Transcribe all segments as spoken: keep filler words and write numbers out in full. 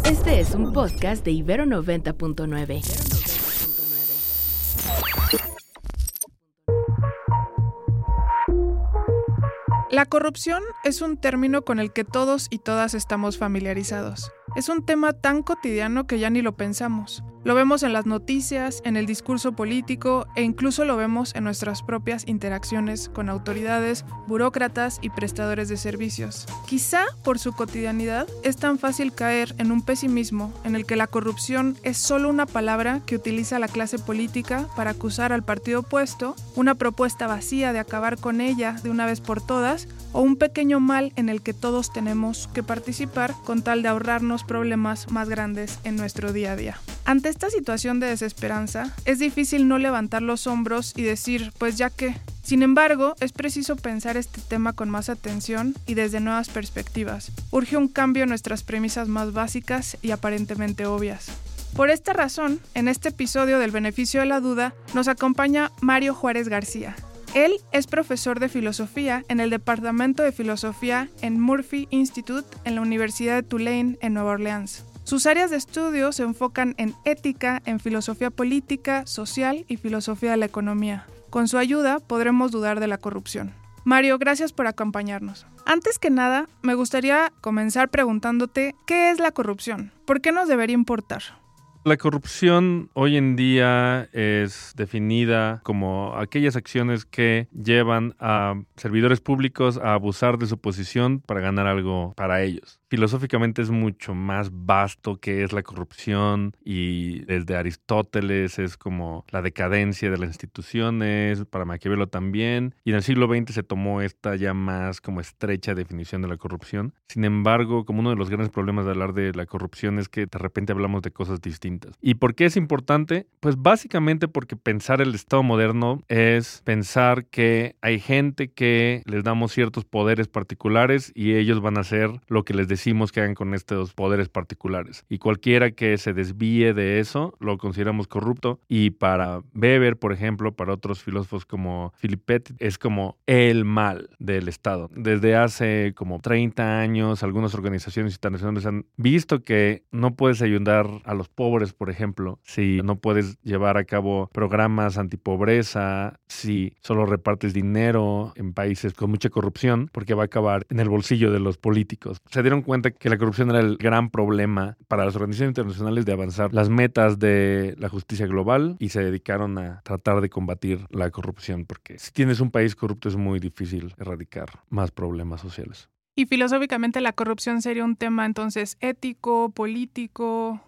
Este es un podcast de Ibero noventa punto nueve. La corrupción es un término con el que todos y todas estamos familiarizados. Es un tema tan cotidiano que ya ni lo pensamos. Lo vemos en las noticias, en el discurso político e incluso lo vemos en nuestras propias interacciones con autoridades, burócratas y prestadores de servicios. Quizá por su cotidianidad es tan fácil caer en un pesimismo en el que la corrupción es solo una palabra que utiliza la clase política para acusar al partido opuesto, una propuesta vacía de acabar con ella de una vez por todas, o un pequeño mal en el que todos tenemos que participar con tal de ahorrarnos problemas más grandes en nuestro día a día. Ante esta situación de desesperanza, es difícil no levantar los hombros y decir, pues ya qué. Sin embargo, es preciso pensar este tema con más atención y desde nuevas perspectivas. Urge un cambio en nuestras premisas más básicas y aparentemente obvias. Por esta razón, en este episodio del Beneficio de la Duda, nos acompaña Mario Juárez García. Él es profesor de filosofía en el Departamento de Filosofía en Murphy Institute en la Universidad de Tulane en Nueva Orleans. Sus áreas de estudio se enfocan en ética, en filosofía política, social y filosofía de la economía. Con su ayuda podremos dudar de la corrupción. Mario, gracias por acompañarnos. Antes que nada, me gustaría comenzar preguntándote, ¿qué es la corrupción? ¿Por qué nos debería importar? La corrupción hoy en día es definida como aquellas acciones que llevan a servidores públicos a abusar de su posición para ganar algo para ellos. Filosóficamente es mucho más vasto que es la corrupción y desde Aristóteles es como la decadencia de las instituciones, para Maquiavelo también, y en el siglo veinte se tomó esta ya más como estrecha definición de la corrupción. Sin embargo, como uno de los grandes problemas de hablar de la corrupción es que de repente hablamos de cosas distintas. ¿Y por qué es importante? Pues básicamente porque pensar el Estado moderno es pensar que hay gente que les damos ciertos poderes particulares y ellos van a hacer lo que les decimos que hagan con estos poderes particulares. Y cualquiera que se desvíe de eso lo consideramos corrupto. Y para Weber, por ejemplo, para otros filósofos como Philip Pettit, es como el mal del Estado. Desde hace como treinta años, algunas organizaciones internacionales han visto que no puedes ayudar a los pobres, por ejemplo, si no puedes llevar a cabo programas antipobreza, si solo repartes dinero en países con mucha corrupción, porque va a acabar en el bolsillo de los políticos. Se dieron cuenta que la corrupción era el gran problema para las organizaciones internacionales de avanzar las metas de la justicia global y se dedicaron a tratar de combatir la corrupción, porque si tienes un país corrupto es muy difícil erradicar más problemas sociales. Y filosóficamente la corrupción sería un tema entonces ético, político.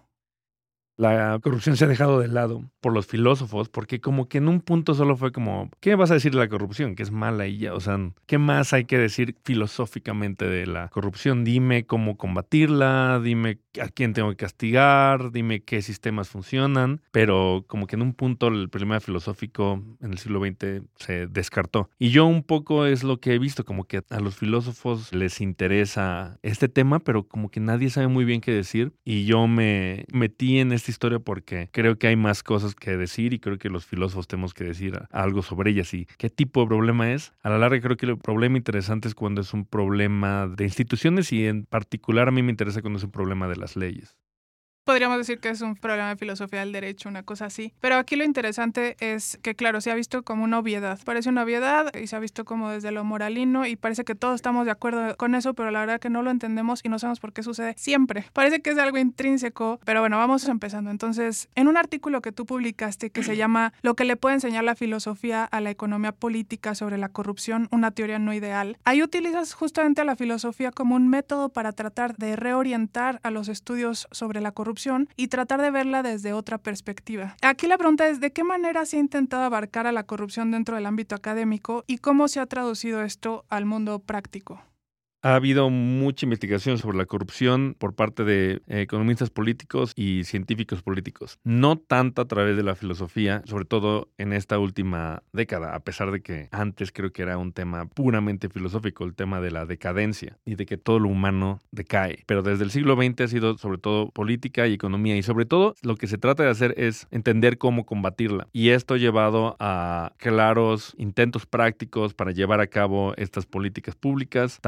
La corrupción se ha dejado de lado por los filósofos porque como que en un punto solo fue como, ¿qué vas a decir de la corrupción? Que es mala y ya, o sea, ¿qué más hay que decir filosóficamente de la corrupción? Dime cómo combatirla, dime a quién tengo que castigar, dime qué sistemas funcionan, pero como que en un punto el problema filosófico en el siglo veinte se descartó. Y yo un poco es lo que he visto, como que a los filósofos les interesa este tema, pero como que nadie sabe muy bien qué decir y yo me metí en esta historia porque creo que hay más cosas que decir y creo que los filósofos tenemos que decir algo sobre ellas y qué tipo de problema es. A la larga creo que el problema interesante es cuando es un problema de instituciones y en particular a mí me interesa cuando es un problema de las leyes. Podríamos decir que es un problema de filosofía del derecho, una cosa así. Pero aquí lo interesante es que, claro, se ha visto como una obviedad. Parece una obviedad y se ha visto como desde lo moralino y parece que todos estamos de acuerdo con eso, pero la verdad que no lo entendemos y no sabemos por qué sucede siempre. Parece que es algo intrínseco, pero bueno, vamos empezando. Entonces, en un artículo que tú publicaste que se llama Lo que le puede enseñar la filosofía a la economía política sobre la corrupción, una teoría no ideal, ahí utilizas justamente a la filosofía como un método para tratar de reorientar a los estudios sobre la corrupción y tratar de verla desde otra perspectiva. Aquí la pregunta es, ¿de qué manera se ha intentado abarcar a la corrupción dentro del ámbito académico y cómo se ha traducido esto al mundo práctico? Ha habido mucha investigación sobre la corrupción por parte de eh, economistas políticos y científicos políticos. No tanto a través de la filosofía, sobre todo en esta última década, a pesar de que antes creo que era un tema puramente filosófico, el tema de la decadencia y de que todo lo humano decae. Pero desde el siglo veinte ha sido sobre todo política y economía y sobre todo lo que se trata de hacer es entender cómo combatirla. Y esto ha llevado a claros intentos prácticos para llevar a cabo estas políticas públicas. Tal vez el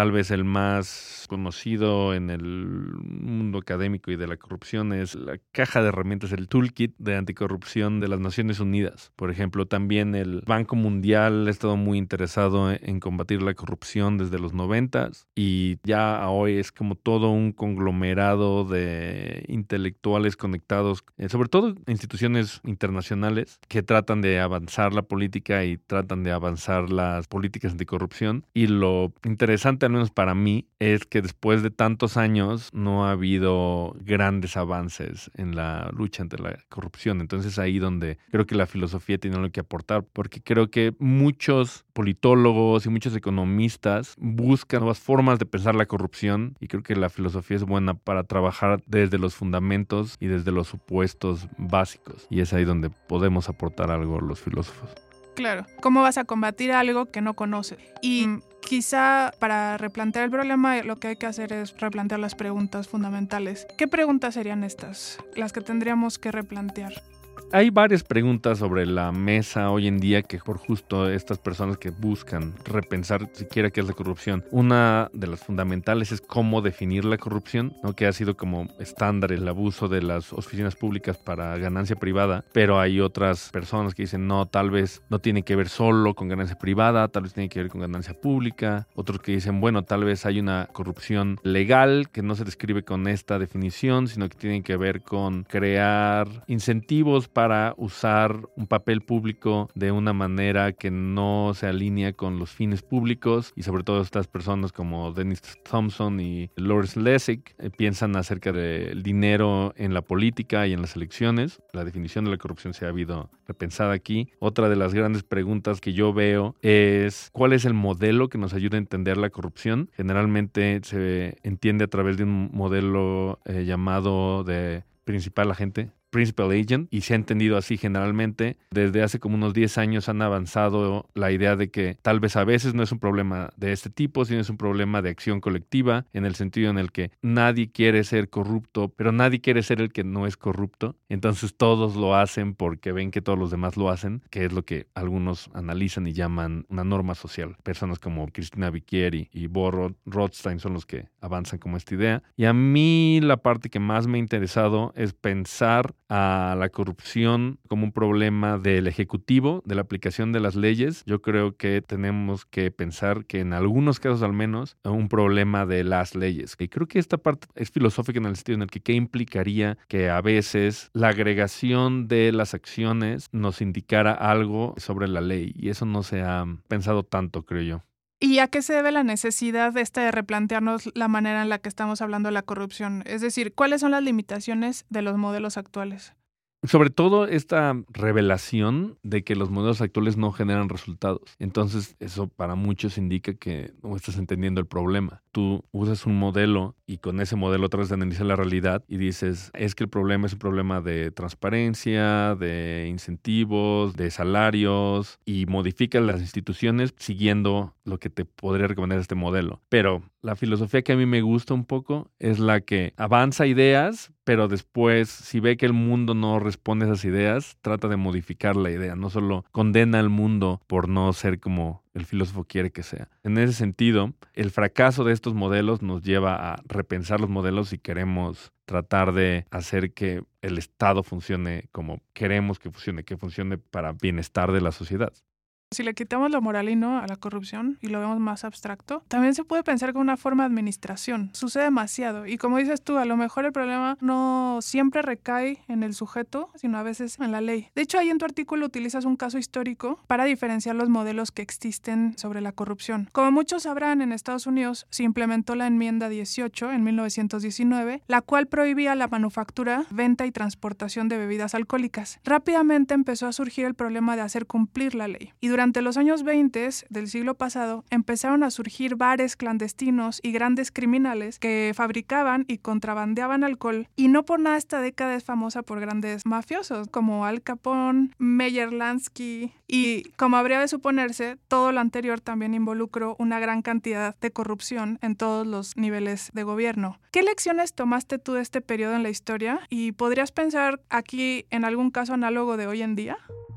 el más conocido en el mundo académico y de la corrupción es la caja de herramientas, el toolkit de anticorrupción de las Naciones Unidas. Por ejemplo, también el Banco Mundial ha estado muy interesado en combatir la corrupción desde los noventas y ya hoy es como todo un conglomerado de intelectuales conectados, eh, sobre todo instituciones internacionales que tratan de avanzar la política y tratan de avanzar las políticas anticorrupción. Y lo interesante, al menos para mí, es que después de tantos años no ha habido grandes avances en la lucha ante la corrupción. Entonces ahí donde creo que la filosofía tiene algo que aportar, porque creo que muchos politólogos y muchos economistas buscan nuevas formas de pensar la corrupción y creo que la filosofía es buena para trabajar desde los fundamentos y desde los supuestos básicos. Y es ahí donde podemos aportar algo los filósofos. Claro, ¿cómo vas a combatir algo que no conoces? Y quizá para replantear el problema lo que hay que hacer es replantear las preguntas fundamentales. ¿Qué preguntas serían estas, las que tendríamos que replantear? Hay varias preguntas sobre la mesa hoy en día que por justo estas personas que buscan repensar siquiera qué es la corrupción. Una de las fundamentales es cómo definir la corrupción, ¿no? Que ha sido como estándar el abuso de las oficinas públicas para ganancia privada, pero hay otras personas que dicen no, tal vez no tiene que ver solo con ganancia privada, tal vez tiene que ver con ganancia pública. Otros que dicen, bueno, tal vez hay una corrupción legal que no se describe con esta definición, sino que tiene que ver con crear incentivos para para usar un papel público de una manera que no se alinea con los fines públicos y sobre todo estas personas como Dennis Thompson y Lawrence Lessig eh, piensan acerca del dinero en la política y en las elecciones. La definición de la corrupción se ha habido repensada aquí. Otra de las grandes preguntas que yo veo es ¿cuál es el modelo que nos ayuda a entender la corrupción? Generalmente se entiende a través de un modelo eh, llamado de principal agente, Principal Agent, y se ha entendido así generalmente. Desde hace como unos diez años han avanzado la idea de que tal vez a veces no es un problema de este tipo, sino es un problema de acción colectiva, en el sentido en el que nadie quiere ser corrupto, pero nadie quiere ser el que no es corrupto. Entonces todos lo hacen porque ven que todos los demás lo hacen, que es lo que algunos analizan y llaman una norma social. Personas como Cristina Vicchieri y Bo Rothstein son los que avanzan como esta idea. Y a mí la parte que más me ha interesado es pensar a la corrupción como un problema del ejecutivo, de la aplicación de las leyes. Yo creo que tenemos que pensar que en algunos casos al menos un problema de las leyes. Y creo que esta parte es filosófica en el sentido en el que qué implicaría que a veces la agregación de las acciones nos indicara algo sobre la ley y eso no se ha pensado tanto, creo yo. ¿Y a qué se debe la necesidad esta de replantearnos la manera en la que estamos hablando de la corrupción? Es decir, ¿cuáles son las limitaciones de los modelos actuales? Sobre todo esta revelación de que los modelos actuales no generan resultados. Entonces, eso para muchos indica que no estás entendiendo el problema. Tú usas un modelo y con ese modelo tratas de analizar la realidad y dices, es que el problema es un problema de transparencia, de incentivos, de salarios y modificas las instituciones siguiendo lo que te podría recomendar este modelo. Pero la filosofía que a mí me gusta un poco es la que avanza ideas, pero después, si ve que el mundo no responde a esas ideas, trata de modificar la idea. No solo condena al mundo por no ser como el filósofo quiere que sea. En ese sentido, el fracaso de estos modelos nos lleva a repensar los modelos si queremos tratar de hacer que el Estado funcione como queremos que funcione, que funcione para bienestar de la sociedad. Si le quitamos lo moralino a la corrupción y lo vemos más abstracto, también se puede pensar como una forma de administración. Sucede demasiado. Y como dices tú, a lo mejor el problema no siempre recae en el sujeto, sino a veces en la ley. De hecho, ahí en tu artículo utilizas un caso histórico para diferenciar los modelos que existen sobre la corrupción. Como muchos sabrán, en Estados Unidos se implementó la enmienda dieciocho en mil novecientos diecinueve, la cual prohibía la manufactura, venta y transportación de bebidas alcohólicas. Rápidamente empezó a surgir el problema de hacer cumplir la ley. Y durante Durante los años veinte del siglo pasado empezaron a surgir bares clandestinos y grandes criminales que fabricaban y contrabandeaban alcohol, y no por nada esta década es famosa por grandes mafiosos como Al Capone, Meyer Lansky, y como habría de suponerse, todo lo anterior también involucró una gran cantidad de corrupción en todos los niveles de gobierno. ¿Qué lecciones tomaste tú de este periodo en la historia y podrías pensar aquí en algún caso análogo de hoy en día?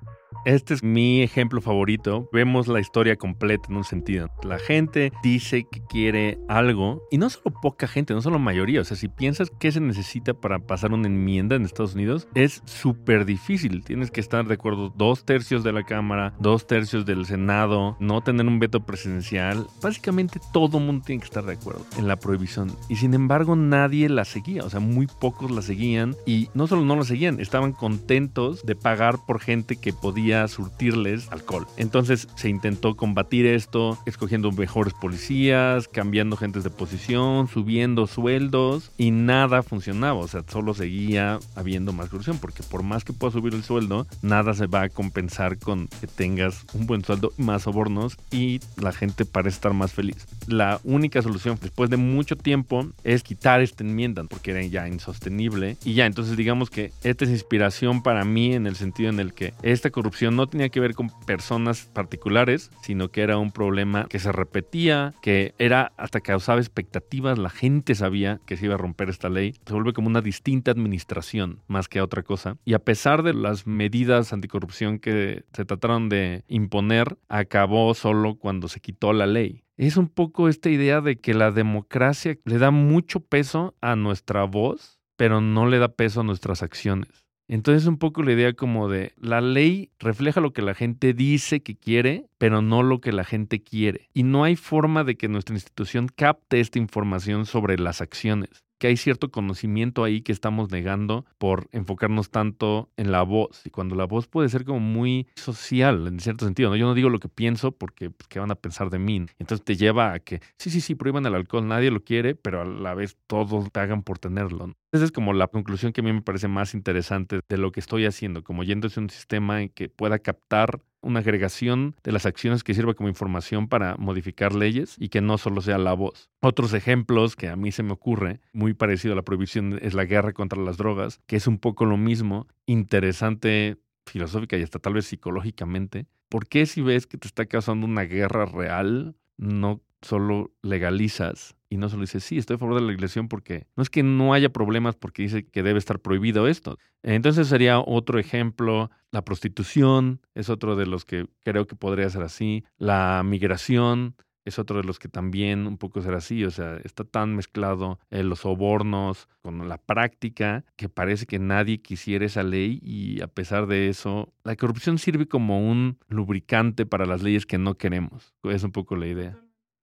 Este es mi ejemplo favorito. Vemos la historia completa en un sentido. La gente dice que quiere algo, y no solo poca gente, no solo mayoría. O sea, si piensas qué se necesita para pasar una enmienda en Estados Unidos, es súper difícil. Tienes que estar de acuerdo dos tercios de la Cámara, dos tercios del Senado, no tener un veto presidencial. Básicamente todo el mundo tiene que estar de acuerdo en la prohibición. Y sin embargo, nadie la seguía. O sea, muy pocos la seguían. Y no solo no la seguían, estaban contentos de pagar por gente que podía surtirles alcohol. Entonces se intentó combatir esto, escogiendo mejores policías, cambiando gentes de posición, subiendo sueldos, y nada funcionaba. O sea, solo seguía habiendo más corrupción, porque por más que puedas subir el sueldo, nada se va a compensar con que tengas un buen sueldo, más sobornos, y la gente parece estar más feliz. La única solución después de mucho tiempo es quitar esta enmienda, porque era ya insostenible, y ya, entonces digamos que esta es inspiración para mí en el sentido en el que esta corrupción no tenía que ver con personas particulares, sino que era un problema que se repetía, que era hasta causaba expectativas, la gente sabía que se iba a romper esta ley, se vuelve como una distinta administración más que otra cosa, y a pesar de las medidas anticorrupción que se trataron de imponer, acabó solo cuando se quitó la ley. Es un poco esta idea de que la democracia le da mucho peso a nuestra voz, pero no le da peso a nuestras acciones. Entonces un poco la idea como de la ley refleja lo que la gente dice que quiere, pero no lo que la gente quiere. Y no hay forma de que nuestra institución capte esta información sobre las acciones. Que hay cierto conocimiento ahí que estamos negando por enfocarnos tanto en la voz. Y cuando la voz puede ser como muy social, en cierto sentido, ¿no? Yo no digo lo que pienso porque, pues, ¿qué van a pensar de mí? Entonces te lleva a que, sí, sí, sí, prohíban el alcohol, nadie lo quiere, pero a la vez todos te hagan por tenerlo, ¿no? Esa es como la conclusión que a mí me parece más interesante de lo que estoy haciendo, como yendo hacia un sistema en que pueda captar una agregación de las acciones que sirva como información para modificar leyes y que no solo sea la voz. Otros ejemplos que a mí se me ocurre, muy parecido a la prohibición, es la guerra contra las drogas, que es un poco lo mismo, interesante filosófica y hasta tal vez psicológicamente. ¿Por qué si ves que te está causando una guerra real, no solo legalizas y no solo dices, sí, estoy a favor de la legalización porque no es que no haya problemas porque dice que debe estar prohibido esto? Entonces sería otro ejemplo. La prostitución es otro de los que creo que podría ser así. La migración es otro de los que también un poco será así. O sea, está tan mezclado eh, los sobornos con la práctica que parece que nadie quisiera esa ley, y a pesar de eso, la corrupción sirve como un lubricante para las leyes que no queremos. Es un poco la idea.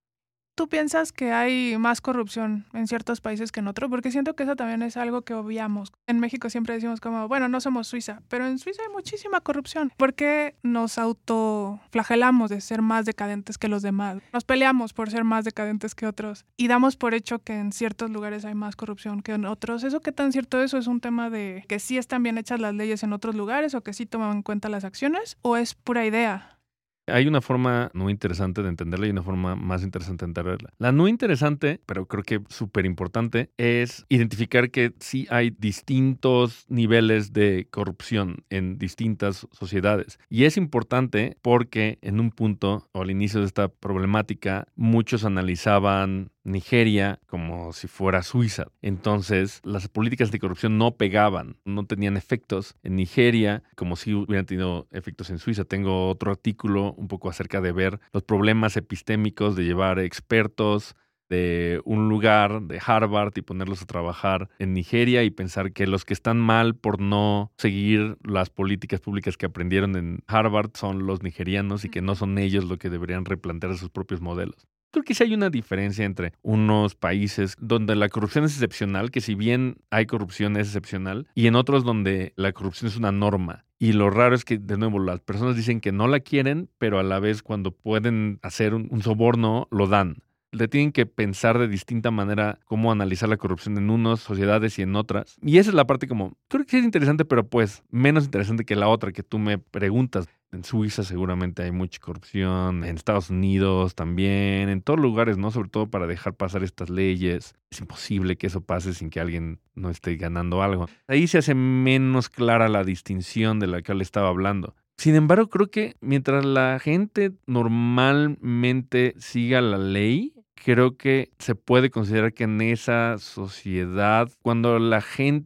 ¿Tú piensas que hay más corrupción en ciertos países que en otros? Porque siento que eso también es algo que obviamos. En México siempre decimos como, bueno, no somos Suiza, pero en Suiza hay muchísima corrupción. ¿Por qué nos autoflagelamos de ser más decadentes que los demás? Nos peleamos por ser más decadentes que otros y damos por hecho que en ciertos lugares hay más corrupción que en otros. ¿Eso qué tan cierto eso? ¿Es un tema de que sí están bien hechas las leyes en otros lugares o que sí toman en cuenta las acciones? ¿O es pura idea? Hay una forma no interesante de entenderla y una forma más interesante de entenderla. La no interesante, pero creo que súper importante, es identificar que sí hay distintos niveles de corrupción en distintas sociedades. Y es importante porque en un punto, o al inicio de esta problemática, muchos analizaban Nigeria como si fuera Suiza. Entonces, las políticas de corrupción no pegaban, no tenían efectos en Nigeria como si hubieran tenido efectos en Suiza. Tengo otro artículo un poco acerca de ver los problemas epistémicos de llevar expertos de un lugar, de Harvard, y ponerlos a trabajar en Nigeria y pensar que los que están mal por no seguir las políticas públicas que aprendieron en Harvard son los nigerianos y que no son ellos los que deberían replantear sus propios modelos. Creo que sí hay una diferencia entre unos países donde la corrupción es excepcional, que si bien hay corrupción es excepcional, y en otros donde la corrupción es una norma. Y lo raro es que, de nuevo, las personas dicen que no la quieren, pero a la vez cuando pueden hacer un, un soborno, lo dan. Le tienen que pensar de distinta manera cómo analizar la corrupción en unas sociedades y en otras. Y esa es la parte como, creo que sí es interesante, pero pues menos interesante que la otra que tú me preguntas. En Suiza seguramente hay mucha corrupción, en Estados Unidos también, en todos lugares, ¿no? Sobre todo para dejar pasar estas leyes. Es imposible que eso pase sin que alguien no esté ganando algo. Ahí se hace menos clara la distinción de la que él estaba hablando. Sin embargo, creo que mientras la gente normalmente siga la ley, creo que se puede considerar que en esa sociedad, cuando la gente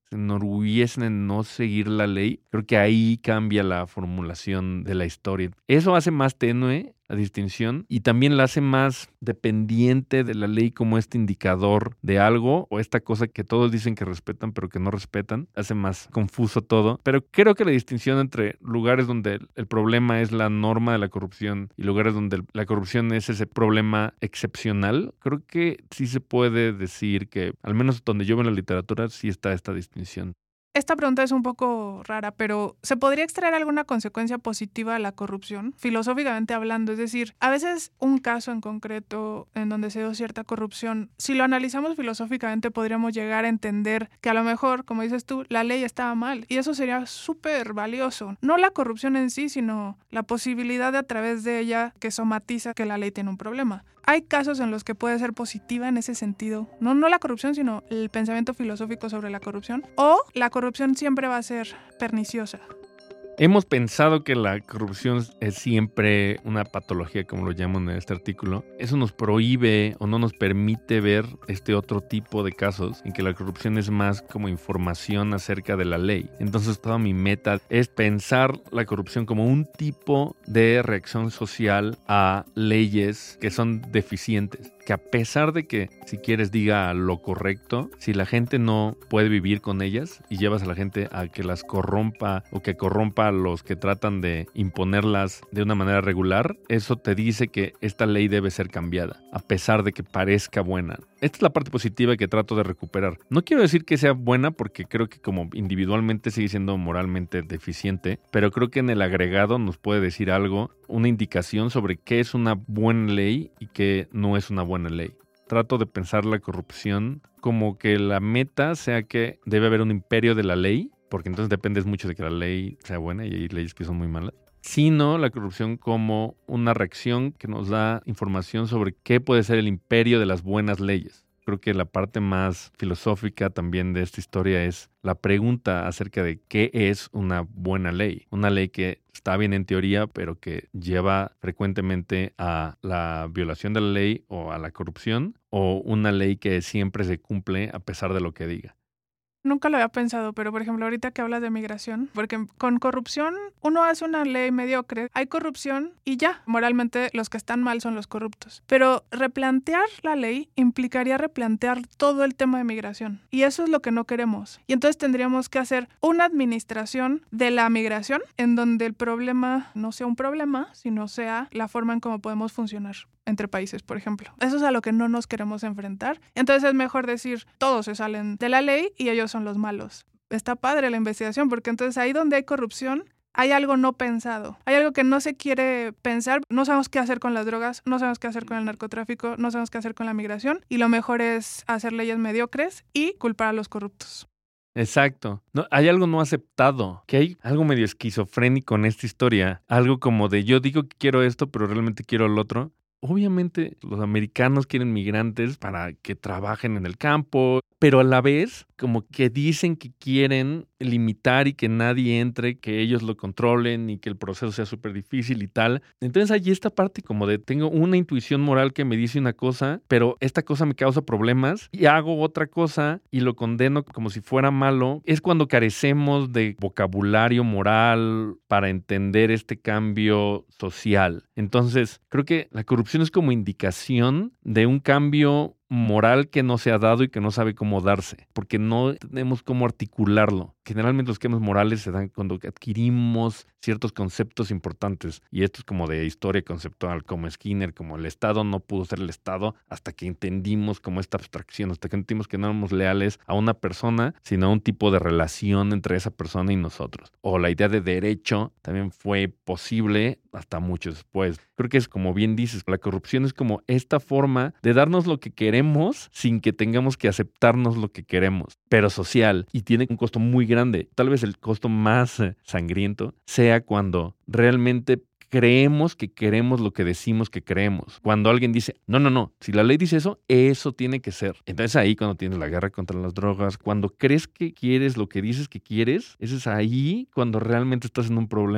se enorgullecen en no seguir la ley, creo que ahí cambia la formulación de la historia. Eso hace más tenue la distinción y también la hace más dependiente de la ley como este indicador de algo o esta cosa que todos dicen que respetan pero que no respetan. Hace más confuso todo. Pero creo que la distinción entre lugares donde el problema es la norma de la corrupción y lugares donde la corrupción es ese problema excepcional, creo que sí se puede decir que, al menos donde yo veo en la literatura, sí está esta distinción. Esta pregunta es un poco rara, pero ¿se podría extraer alguna consecuencia positiva de la corrupción, filosóficamente hablando? Es decir, a veces un caso en concreto en donde se dio cierta corrupción, si lo analizamos filosóficamente podríamos llegar a entender que a lo mejor, como dices tú, la ley estaba mal y eso sería súper valioso. No la corrupción en sí, sino la posibilidad de a través de ella que somatiza que la ley tiene un problema. Hay casos en los que puede ser positiva en ese sentido. No, no la corrupción, sino el pensamiento filosófico sobre la corrupción. O la corrupción siempre va a ser perniciosa. Hemos pensado que la corrupción es siempre una patología, como lo llaman en este artículo. Eso nos prohíbe o no nos permite ver este otro tipo de casos en que la corrupción es más como información acerca de la ley. Entonces toda mi meta es pensar la corrupción como un tipo de reacción social a leyes que son deficientes. Que a pesar de que, si quieres, diga lo correcto, si la gente no puede vivir con ellas y llevas a la gente a que las corrompa o que corrompa a los que tratan de imponerlas de una manera regular, eso te dice que esta ley debe ser cambiada, a pesar de que parezca buena. Esta es la parte positiva que trato de recuperar. No quiero decir que sea buena porque creo que como individualmente sigue siendo moralmente deficiente, pero creo que en el agregado nos puede decir algo, una indicación sobre qué es una buena ley y qué no es una buena ley. Trato de pensar la corrupción como que la meta sea que debe haber un imperio de la ley, porque entonces dependes mucho de que la ley sea buena y hay leyes que son muy malas, sino la corrupción como una reacción que nos da información sobre qué puede ser el imperio de las buenas leyes. Creo que la parte más filosófica también de esta historia es la pregunta acerca de qué es una buena ley. Una ley que está bien en teoría, pero que lleva frecuentemente a la violación de la ley o a la corrupción, o una ley que siempre se cumple a pesar de lo que diga. Nunca lo había pensado, pero por ejemplo, ahorita que hablas de migración, porque con corrupción uno hace una ley mediocre, hay corrupción y ya, moralmente los que están mal son los corruptos. Pero replantear la ley implicaría replantear todo el tema de migración y eso es lo que no queremos. Y entonces tendríamos que hacer una administración de la migración en donde el problema no sea un problema, sino sea la forma en cómo podemos funcionar entre países, por ejemplo. Eso es a lo que no nos queremos enfrentar. Entonces es mejor decir, todos se salen de la ley y ellos son los malos. Está padre la investigación, porque entonces ahí donde hay corrupción, hay algo no pensado. Hay algo que no se quiere pensar. No sabemos qué hacer con las drogas, no sabemos qué hacer con el narcotráfico, no sabemos qué hacer con la migración. Y lo mejor es hacer leyes mediocres y culpar a los corruptos. Exacto. No, hay algo no aceptado, que hay algo medio esquizofrénico en esta historia. Algo como de yo digo que quiero esto, pero realmente quiero lo otro. Obviamente los americanos quieren migrantes para que trabajen en el campo, pero a la vez como que dicen que quieren limitar y que nadie entre, que ellos lo controlen y que el proceso sea súper difícil y tal. Entonces hay esta parte como de tengo una intuición moral que me dice una cosa, pero esta cosa me causa problemas y hago otra cosa y lo condeno como si fuera malo. Es cuando carecemos de vocabulario moral para entender este cambio social. Entonces creo que la corrupción es como indicación de un cambio moral que no se ha dado y que no sabe cómo darse, porque no tenemos cómo articularlo. Generalmente los cambios morales se dan cuando adquirimos ciertos conceptos importantes, y esto es como de historia conceptual, como Skinner, como el Estado no pudo ser el Estado hasta que entendimos como esta abstracción, hasta que entendimos que no éramos leales a una persona, sino a un tipo de relación entre esa persona y nosotros. O la idea de derecho también fue posible hasta mucho después. Creo que es como bien dices, la corrupción es como esta forma de darnos lo que queremos sin que tengamos que aceptarnos lo que queremos, pero social, y tiene un costo muy grande. Tal vez el costo más eh, sangriento sea cuando realmente creemos que queremos lo que decimos que creemos. Cuando alguien dice, no, no, no, si la ley dice eso, eso tiene que ser. Entonces ahí cuando tienes la guerra contra las drogas, cuando crees que quieres lo que dices que quieres, ese es ahí cuando realmente estás en un problema.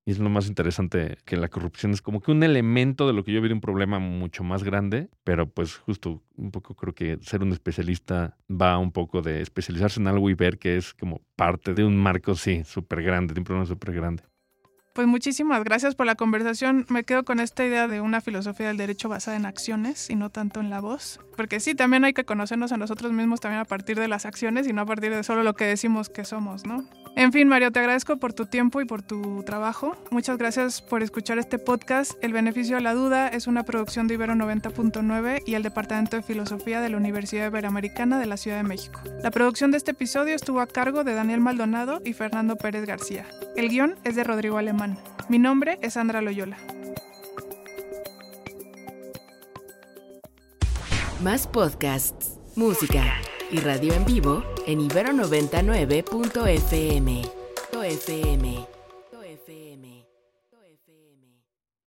Y es lo más interesante, que la corrupción es como que un elemento de lo que yo veo de un problema mucho más grande, pero pues justo un poco creo que ser un especialista va un poco de especializarse en algo y ver que es como parte de un marco, sí, súper grande, de un problema súper grande. Pues muchísimas gracias por la conversación. Me quedo con esta idea de una filosofía del derecho basada en acciones y no tanto en la voz. Porque sí, también hay que conocernos a nosotros mismos también a partir de las acciones y no a partir de solo lo que decimos que somos, ¿no? En fin, Mario, te agradezco por tu tiempo y por tu trabajo. Muchas gracias por escuchar este podcast. El Beneficio a la Duda es una producción de Ibero noventa punto nueve y el Departamento de Filosofía de la Universidad Iberoamericana de la Ciudad de México. La producción de este episodio estuvo a cargo de Daniel Maldonado y Fernando Pérez García. El guión es de Rodrigo Alemán. Mi nombre es Sandra Loyola. Más podcasts, música y radio en vivo en ibero noventa y nueve punto f m.